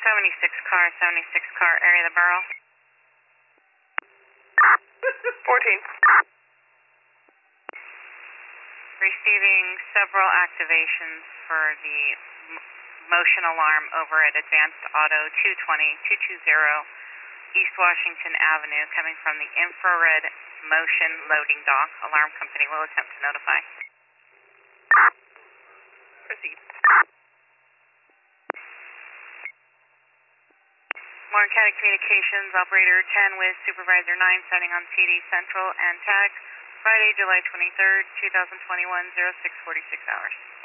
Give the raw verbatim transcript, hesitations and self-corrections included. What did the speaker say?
seventy-six car, seventy-six car, area of the borough. fourteen. Receiving several activations for the m- motion alarm over at Advanced Auto two twenty, two twenty East Washington Avenue, coming from the infrared motion loading dock. Alarm company will attempt to notify. Proceed. Warren County Communications, Operator ten with Supervisor nine, signing on T D Central and tag Friday, July twenty-third, two thousand twenty-one, oh six forty-six hours.